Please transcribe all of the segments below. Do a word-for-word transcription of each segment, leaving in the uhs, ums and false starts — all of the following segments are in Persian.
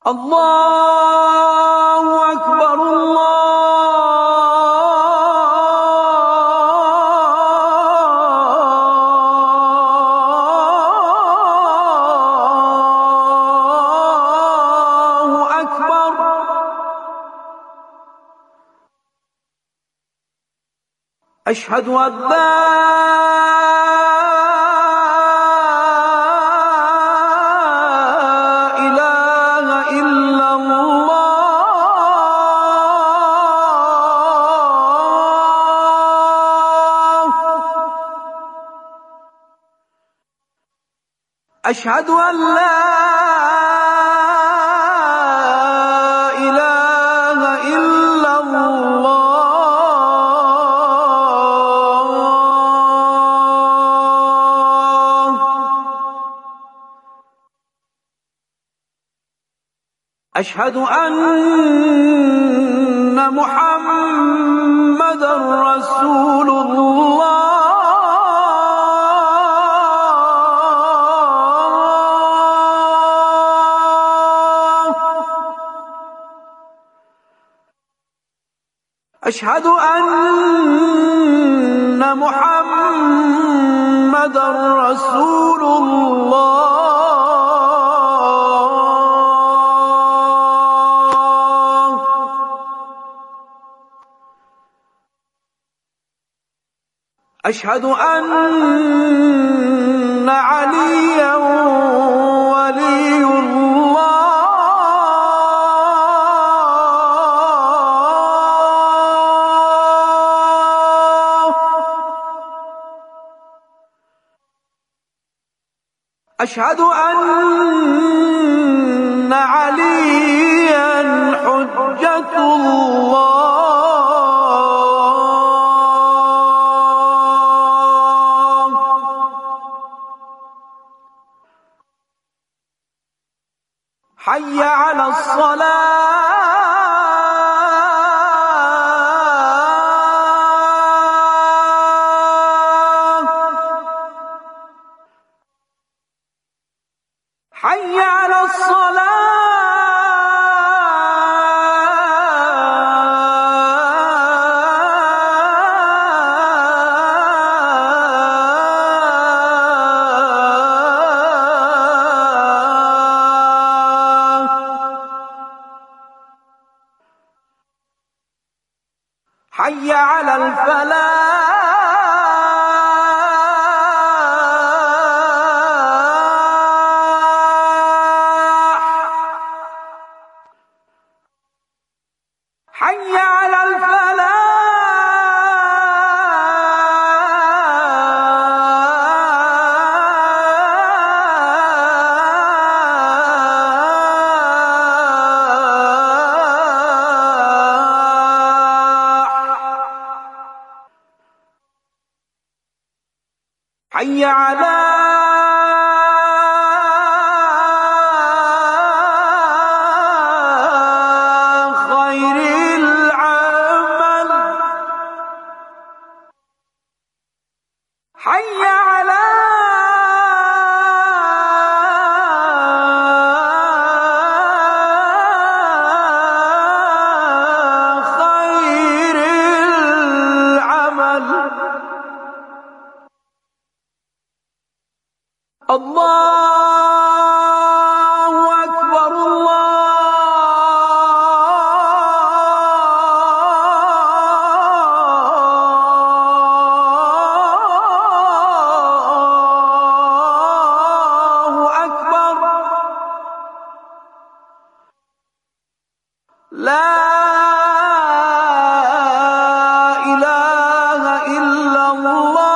الله أكبر الله أكبر. أشهد أن لا أشهد أن لا إله إلا الله. أشهد أن محمدًا رسول الله. أشهد أن محمدًا رسول الله. أشهد أن عليًّا ولي الله. أشهد أن عليًّا حجة الله. حي على الصلاة. حي على الصلاة. حي على الفلاح. حي على الفلاح. حي على خير العمل. حي على خير العمل. الله أكبر الله أكبر. لا إله إلا الله.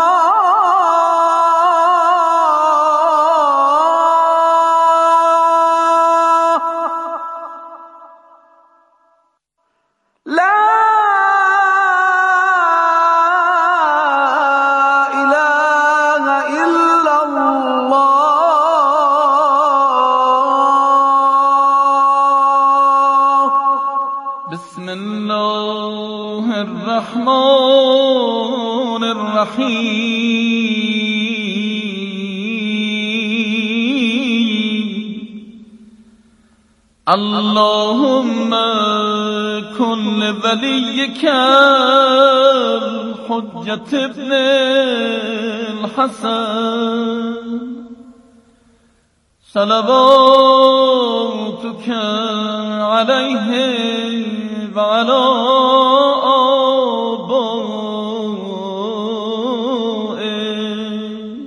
لا إله إلا الله. بسم الله الرحمن الرحيم. اللهم كن وليك الحجة ابن الحسن صلواتك عليه وعلى آبائه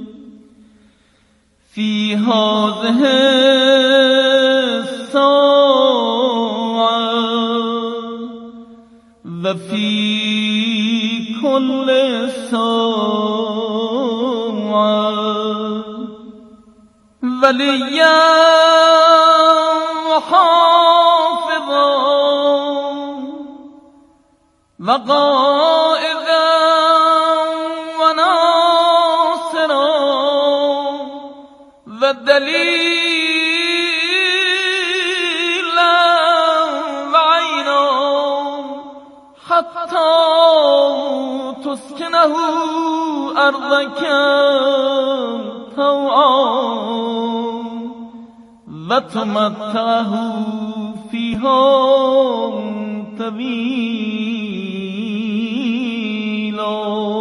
في هذه الساعة وفي كل ساعة وليا وحافظا وقائدا وناصرا ودليلا وعينا حتى تسكنه أرضك طوعا وتمتعه فيها طويلا.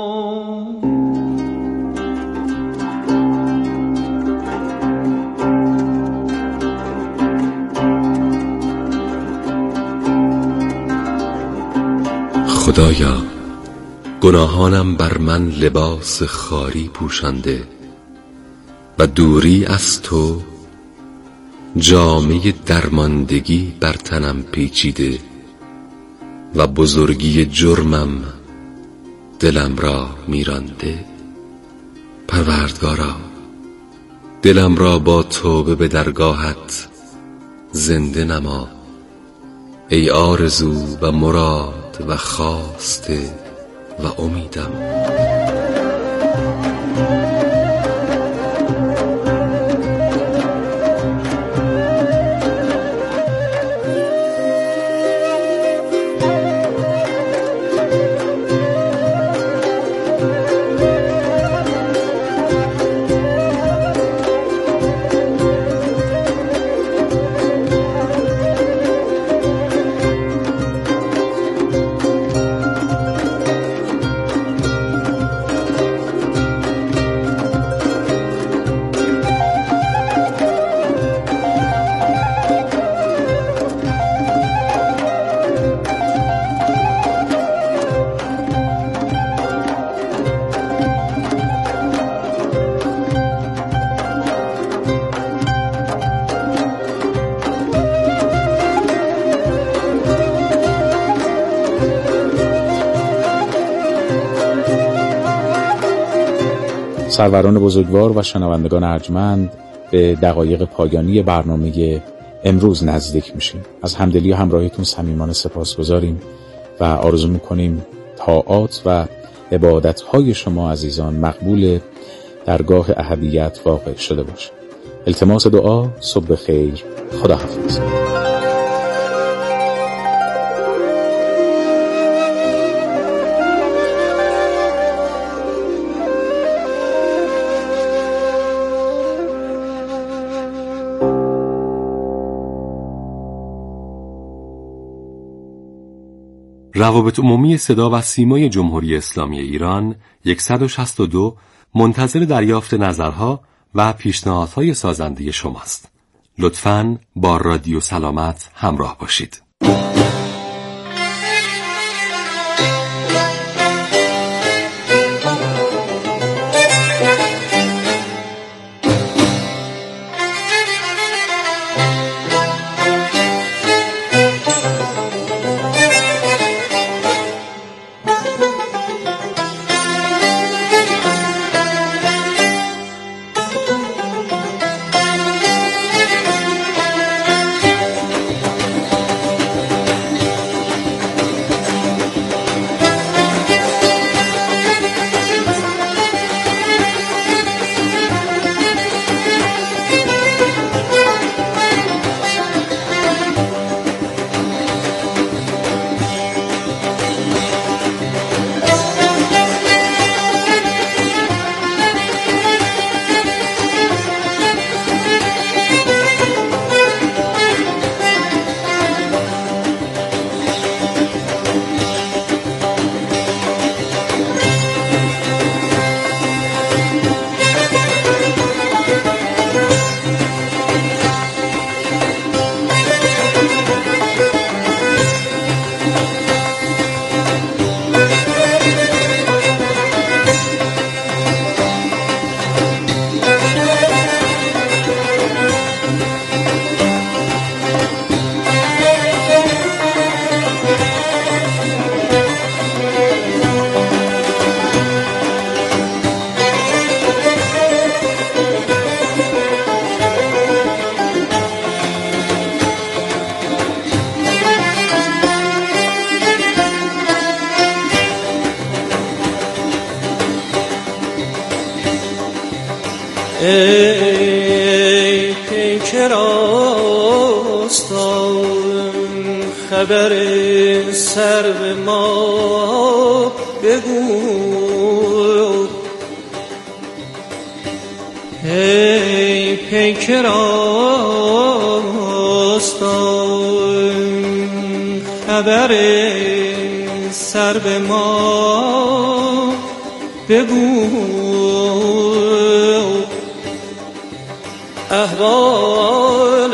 خدایا گناهانم بر من لباس خواری پوشانده و دوری از تو جامه درماندگی بر تنم پیچیده و بزرگی جرمم دلم را میرانده. پروردگارا دلم را با توبه به درگاهت زنده نما ای آرزو و مراد و خواسته و امیدم. سروران بزرگوار و شنوندگان ارجمند، به دقایق پایانی برنامه امروز نزدیک میشیم. از همدلی و همراهیتون صمیمانه سپاسگزاریم و آرزو میکنیم طاعات و عبادتهای شما عزیزان مقبول درگاه احدیت واقع شده باشه. التماس دعا. صبح خیر. خداحافظ. روابط عمومی صدا و سیمای جمهوری اسلامی ایران صد و شصت و دو منتظر دریافت نظرها و پیشنهادهای سازنده شماست. لطفاً با رادیو سلامت همراه باشید. ای پیک راستان خبر سر به ما بگو، ای پیک راستان خبر سر به ما بگو، احوال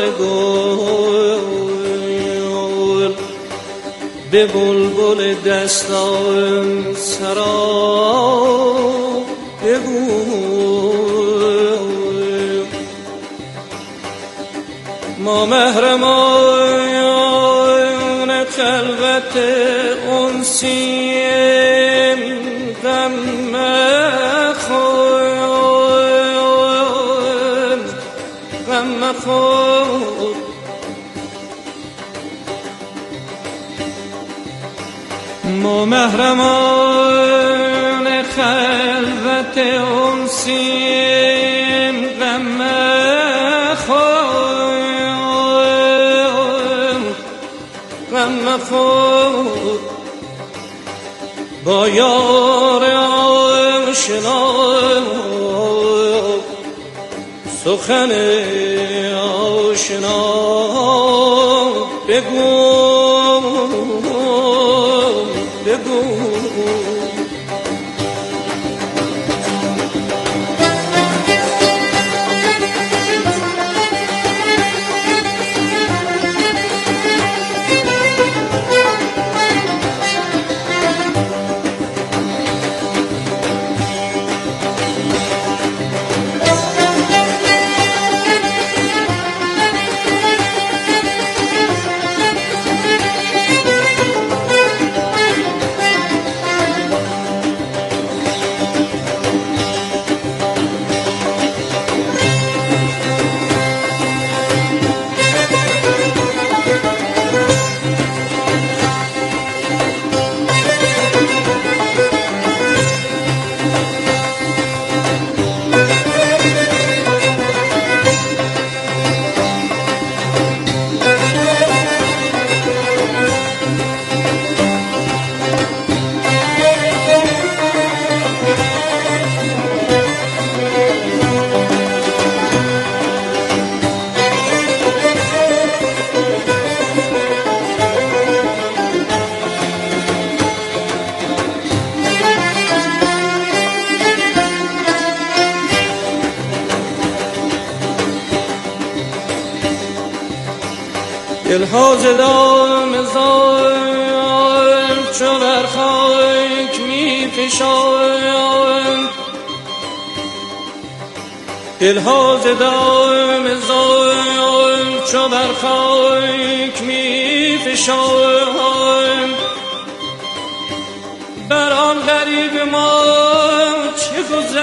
گل به بلبل دستان سرا بگو، ما محرمان خلوت انسیم غم مخور غم مخور، ما محرمان خلوت انسیم غم مخور غم مخور، با یار آشنا سخن آشنا بگو بگو. دلها ز دام ظالم چو بر خاک می فشارند، دلها ز دام ظالم چو بر خاک می فشارند، بر آن غریب ما چه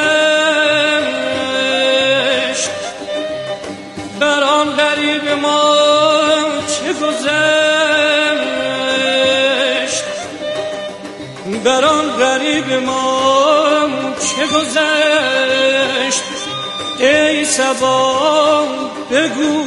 گذشت، بر آن غریب ما چه گذشت، بر آن غریب ما چه گذشت، ای صبا بگو.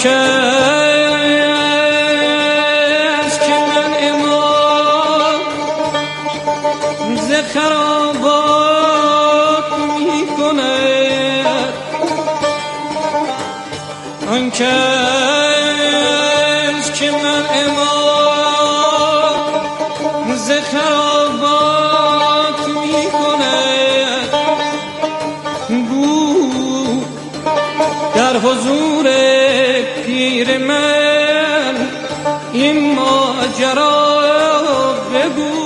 کس که من امام ز خرابات می کند، آن کس که من امام ز خرابات می کند، گو در حضور پیر من این ماجرا بگو.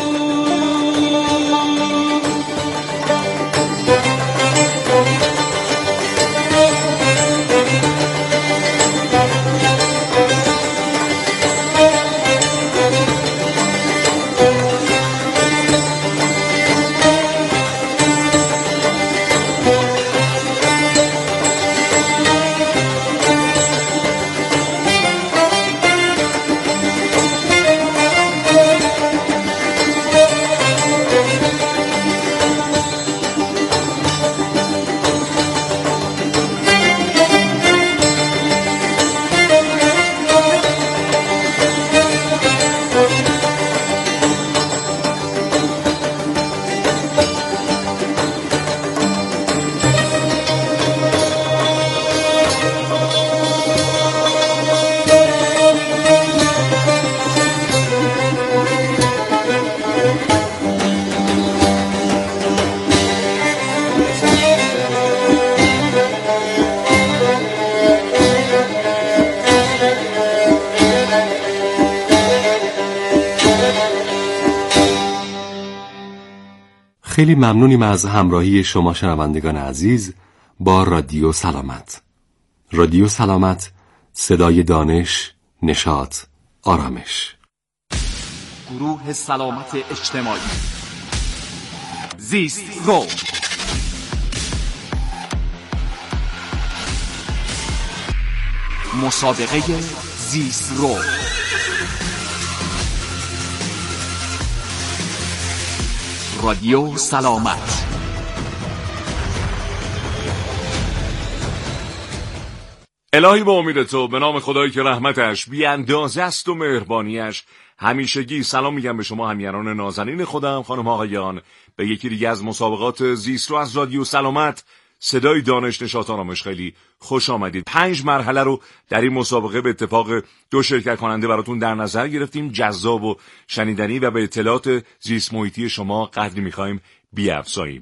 خیلی ممنونیم از همراهی شما شنوندگان عزیز با رادیو سلامت. رادیو سلامت، صدای دانش، نشاط، آرامش. گروه سلامت اجتماعی زیست رو مسابقه زیست رو رادیو سلامت. الهی با امید تو، به نام خدایی که رحمتش بی اندازه است و مهربانیش همیشگی، سلام میگم به شما همیهنان نازنین خودم، خانم آقایان، به یکی دیگه از مسابقات زیست رو از رادیو سلامت، صدای دانش، نشاط، آرامش. خیلی خوش آمدید. پنج مرحله رو در این مسابقه به اتفاق دو شرکت کننده براتون در نظر گرفتیم، جذاب و شنیدنی و به اطلاعات زیست محیطی شما قدری میخوایم بیافزاییم.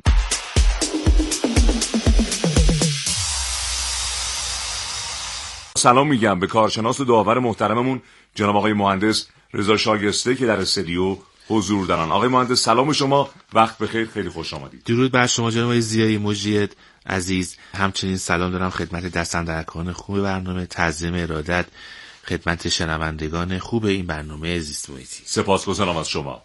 سلام میگم به کارشناس و داور محترممون جناب آقای مهندس رضا شایسته که در استودیو حضور دارن. آقای مهندس سلام شما، وقت بخیر، خیلی خوش آمدید. درود بر شما جناب زیایی مجید عزیز. همچنین سلام دارم خدمت دستاندرکاران خوب برنامه، تعظیم ارادت خدمت شنوندگان خوب این برنامه زیست محیطی. سپاسگزارم از شما.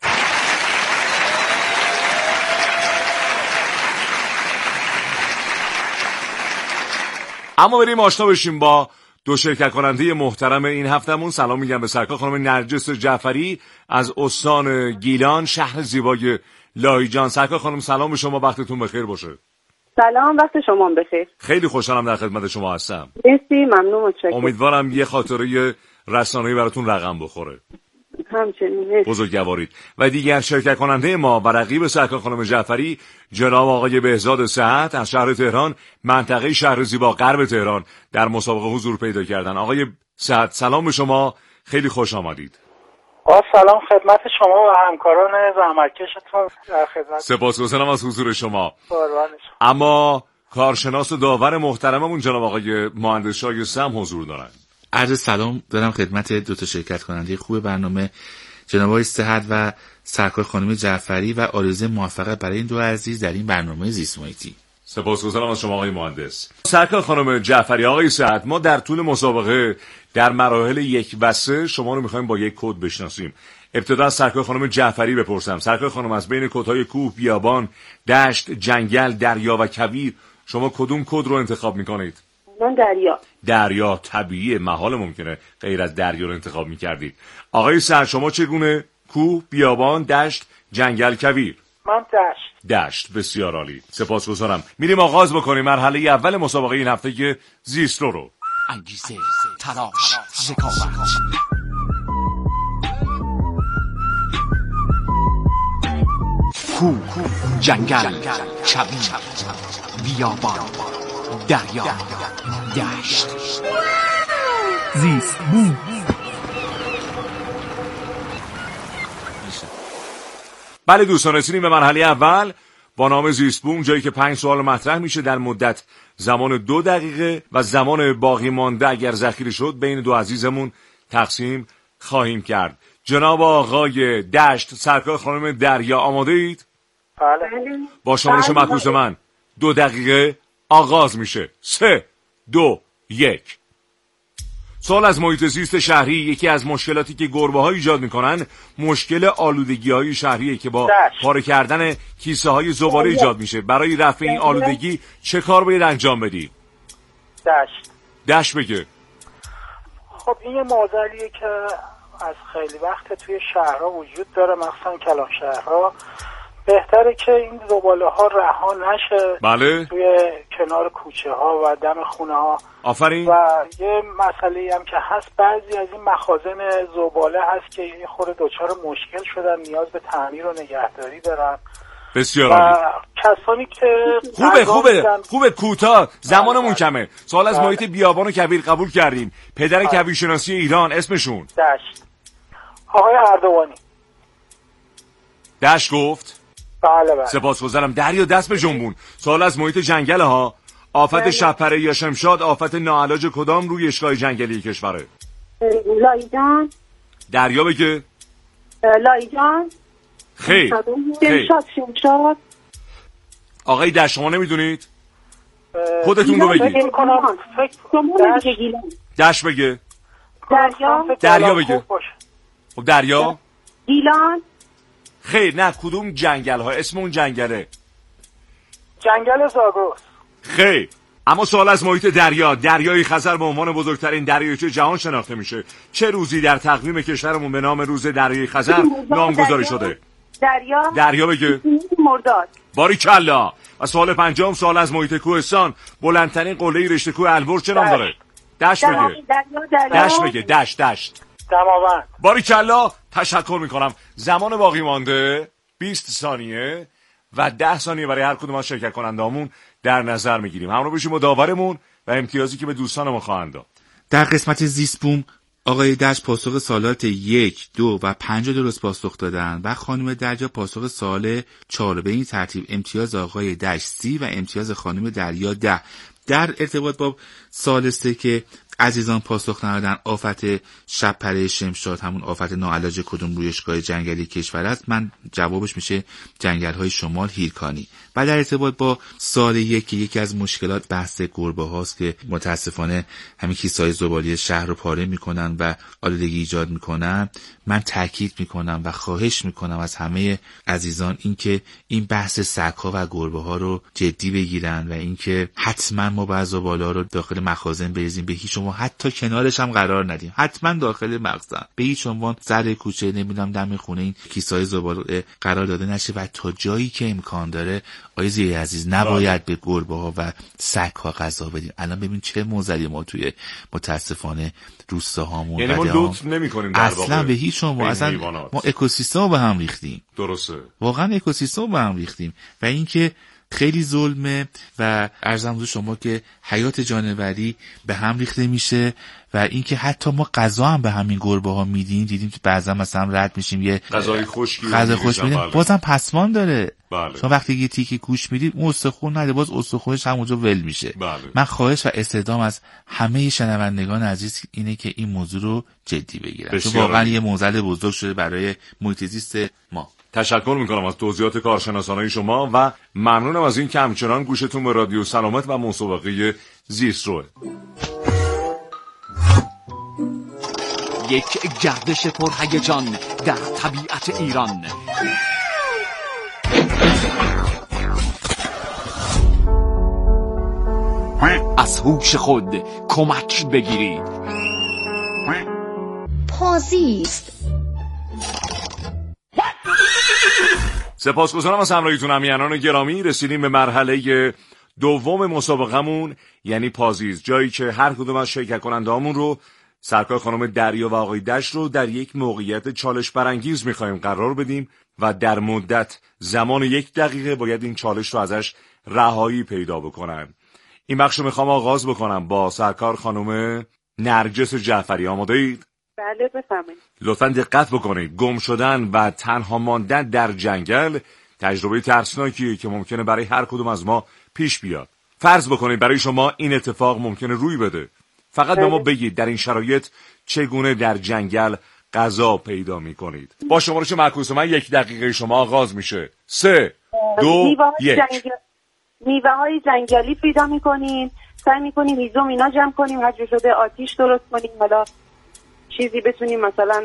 اما بریم آشنا بشیم با دو شرکت کننده محترم این هفتهمون. سلام میگم به سرکار خانم نرجس جعفری از استان گیلان، شهر زیبای لاهیجان. سرکار خانم سلام به شما، وقتتون بخیر باشه. سلام، وقت شما بخیر. خیلی خوشحالم در خدمت شما هستم. مرسی، ممنون، متشکرم. امیدوارم یه خاطره رسانه‌ای براتون رقم بخوره. همچنین بزرگوارید. و دیگر شرکت کننده ما و رقیب سرکار خانم جعفری جناب آقای بهزاد صحت از شهر تهران، منطقه شهر زیبا غرب تهران، در مسابقه حضور پیدا کردن. آقای صحت سلام به شما، خیلی خوش آمدید. با سلام خدمت شما و همکاران زحمتکشتون در خدمت. سپاسگزارم از حضور شما. قربانش. اما کارشناس و داور محترممون جناب آقای مهندس شایسته هم حضور دارن. عرض سلام دارم خدمت دو تا شرکت کننده خوب برنامه جناب آقای صحت و سرکار خانم جعفری و آرزوی موفقیت برای این دو عزیز در این برنامه زیست محیطی. سپاسگزارم از شما آقای مهندس. سرکار خانم جعفری، آقای صحت، ما در طول مسابقه در مراحل یک و سه شما رو می‌خوایم با یک کد بشناسیم. ابتدا از سرکار خانم جعفری بپرسم. سرکار خانم، از بین کدهای کوه، بیابان، دشت، جنگل، دریا و کویر شما کدوم کد رو انتخاب می‌کنید؟ من دریا. دریا طبیعیه، محال ممکنه غیر از دریا رو انتخاب می‌کردید. آقای صحت شما چگونه؟ کوه، بیابان، دشت، جنگل، کویر؟ من دشت. دشت، بسیار عالی. سپاسگزارم. میریم آغاز بکنیم مرحله اول مسابقه این هفته که زیست رو. انگیزه، تلاش، ذکاوت. کوه، جنگل، کویر، بیابان، دریا، دشت. زیست بوم. بله دوستان، رسیدیم به مرحله اول با نام زیست بوم، جایی که پنج سوال مطرح میشه در مدت زمان دو دقیقه و زمان باقی مانده اگر ذخیره شد بین دو عزیزمون تقسیم خواهیم کرد. جناب آقای دشت، سرکار خانم دریا، آماده اید؟ بله. با شمارش معکوس من دو دقیقه آغاز میشه. سه، دو، یک. سوال از محیط زیست شهری. یکی از مشکلاتی که گربه‌ها ایجاد میکنن مشکل آلودگی‌های شهریه که با پاره کردن کیسه های زباله ایجاد میشه. برای رفع این آلودگی چه کار باید انجام بدی؟ دشت. دشت بگه. خب این یه معضلیه که از خیلی وقت توی شهرها وجود داره، مخصوصا کلان شهرها. بهتره که این زباله ها رها نشه. بله. توی کنار کوچه ها و دم خونه ها. آفرین. و یه مسئله هم که هست، بعضی از این مخازن زباله هست که یه خورده دچار مشکل شدن، نیاز به تعمیر و نگهداری دارن. بسیار عالی. کسانی که خوبه خوبه خوبه کوتاه، زمانمون کمه. سوال از محیط بیابان و کویر قبول کردیم. پدر کویرشناسی ایران اسمشون؟ دشت. آقای اردوانی. دشت گفت؟ بله بله. سپاسگزارم. دریا دست به جنبون. سوال از محیط جنگل ها. آفت شبپره یا شمشاد آفت ناعلاج کدام روی اشکال جنگلی کشوره؟ لایجان. دریا بگه. لایجان. خیر. شمشاد شمشاد. آقای دشت شما نمیدونید؟ خودتون رو بگید. دشت بگه. دریا. دریا بگه. خب دریا. گیلان. خیر، نه، کدوم جنگل ها؟ اسم اون جنگله. جنگل زاگرس. خیر، اما سوال از محیط دریا. دریای خزر به عنوان بزرگترین دریاچه جهان شناخته میشه. چه روزی در تقویم کشورمون به نام روز دریای خزر نامگذاری شده؟ دریا. دریا بگه. مرداد. باریکلا. و سوال پنجم، سوال از محیط کوهستان. بلندترین قله رشته کوه البرز چه نام داره؟ دشت بگه. دشت بگه. دشت دشت. دماوند. باریکلا. تشکر میکنم. زمان باقی مانده بیست ثانیه و ده ثانیه برای هر کدوم از شرکت کننده‌مون در نظر میگیریم. همراه بشیم با داورمون و امتیازی که به دوستانمون خواهند داد. در قسمت زیست بوم آقای دشت پاسخ سوالات یک، دو و پنج درست پاسخ دادن و خانم دریا پاسخ سوال چهار. به این ترتیب امتیاز آقای دشت سی و امتیاز خانم دریا ده. در ارتباط با سوال سه که عزیزان پاسخ ندادن، آفت شبپره شمشاد همون آفت ناعلاج کدوم روی اشکال جنگلی کشور است، من جوابش میشه جنگل‌های شمال هیرکانی. و در ارتباط با سال یک که یکی از مشکلات بحث گربه هاست که متاسفانه همین کیسه‌های زباله شهر رو پاره میکنن و آلودگی ایجاد میکنن، من تاکید میکنم و خواهش میکنم از همه عزیزان اینکه این بحث سگ‌ها و گربه ها رو جدی بگیرن و اینکه حتما ما باید زباله رو داخل مخازن بریزیم، به هیچ عنوان حتی کنارش هم قرار ندیم، حتما داخل مخزن، به هیچ عنوان سر کوچه نمیدونم دم خونه این کیسه‌های زباله قرار داده نشه و تا جایی که امکان داره آقای زیای عزیز نباید به گربه ها و سگ ها غذا بدیم. الان ببین چه موزلی ما توی متاسفانه روستاهامون، یعنی ما لطف نمی‌کنیم در واقع اصلا به هیچ عنوان، اصلا ما اکوسیستم رو به هم ریختیم. درسته، واقعا اکوسیستم رو به هم ریختیم و اینکه خیلی ظلمه و عرضم حضور شما که حیات جانوری به هم ریخته میشه و اینکه حتی ما غذا هم به همین گربه ها میدیم، دیدیم که بعضا مثلا رد میشیم یه غذای خشکی غذا خوش میدیم، بله. بازم پسمان داره. بله. شما وقتی یه تیکه گوش میدید اون استخون نده، باز استخونش همونجا ول میشه. بله. من خواهش و استدام از همه شنوندگان عزیز اینه که این موضوع رو جدی بگیرن، چون واقعا یه معضل بزرگ شده برای محیط زیست ما. تشکر میکنم از توضیحات کارشناسانه شما و ممنونم از این که همچنان گوشتون به رادیو سلامت و مسابقه زیست روه. یک گردش پرهیجان در طبیعت ایران. از هوش خود کمک بگیرید. پازیست. سپاسگزارم از همراهیتون همیهنان گرامی. رسیدیم به مرحله دوم مسابقمون یعنی پازیز، جایی که هر کدوم از شرکت کننده هامون رو سرکار خانم دریا و آقای دشت رو در یک موقعیت چالش برانگیز میخوایم قرار بدیم و در مدت زمان یک دقیقه باید این چالش رو ازش رهایی پیدا بکنن. این بخش رو میخوام آغاز بکنم با سرکار خانم نرجس جعفری. آماده اید؟ بله بفرمایید. لطفاً دقت بکنید. گم شدن و تنها ماندن در جنگل تجربه ترسناکیه که ممکنه برای هر کدوم از ما پیش بیاد. فرض بکنید برای شما این اتفاق ممکنه روی بده. فقط به ما بگید در این شرایط چگونه در جنگل غذا پیدا میکنید. با شمارش معکوس من یک دقیقه شما آغاز میشه. سه دو یک. جنگل... میوه های جنگلی پیدا میکنیم، سعی میکنیم هیزم اینا جمع کنیم، هر جور شده آتیش درست کنیم، حالا چیزی بتونیم مثلا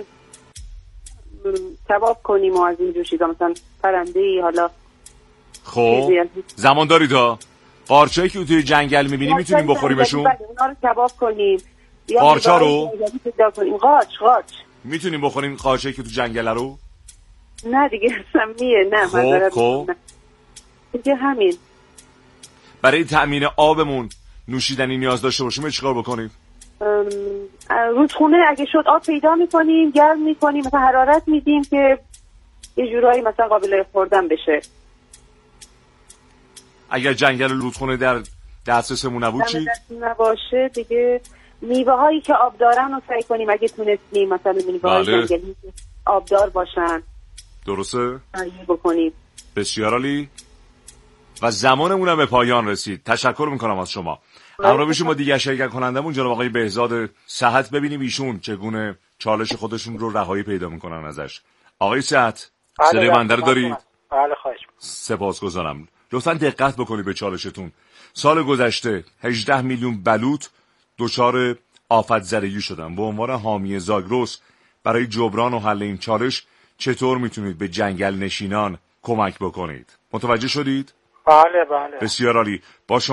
کباب کنیم و از اینجور چیزا، مثلا پرنده‌ای. حالا خب زمان دارید ها؟ قارچه‌ای که توی جنگل میبینی میتونیم بخوریمشون؟ اونا رو کباب کنیم. قارچا رو پیدا کنیم. قارچ قارچ میتونیم بخوریم قارچه‌ای که تو جنگل رو؟ نه دیگه سمیه. نه خب خب دیگه همین. برای تأمین آبمون نوشیدنی نیاز داشته باشیم چیکار بکنیم؟ رودخونه اگه شد آب پیدا میکنیم، گرم میکنیم، مثلا حرارت میدیم که یه جورایی مثلا قابل خوردن بشه. اگر جنگل رودخونه در دسترسمون نبود چی؟ نباشه دیگه میوه هایی که آب دارن رو سعی کنیم اگه تونستیم، مثلا میوه های بله. جنگلی آبدار باشن درسته؟ تهیه بکنیم. بسیار عالی. و زمانمون هم به پایان رسید. تشکر میکنم از شما. همراه بشیم با دیگر شرکت کنندمون جناب آقای بهزاد صحت، ببینیم ایشون چگونه چالش خودشون رو رهایی پیدا میکنن ازش. آقای صحت صدای بنده رو دارید؟ بله خواهش می‌کنم. سپاسگزارم. لطفاً دقت بکنید به چالشتون. سال گذشته هجده میلیون بلوط دچار آفت زدگی شدن. به عنوان حامی زاگرس برای جبران و حل این چالش چطور میتونید به جنگل نشینان کمک بکنید؟ متوجه شدید؟ بله بله. بسیار عالی. با